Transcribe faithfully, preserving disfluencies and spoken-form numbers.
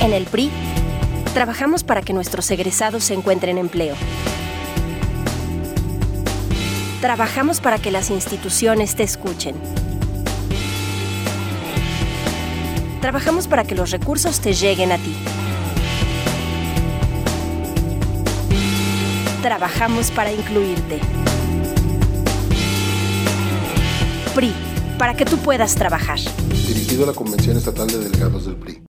En el P R I, trabajamos para que nuestros egresados se encuentren empleo. Trabajamos para que las instituciones te escuchen. Trabajamos para que los recursos te lleguen a ti. Trabajamos para incluirte. P R I, para que tú puedas trabajar. Dirigido a la Convención Estatal de Delegados del P R I.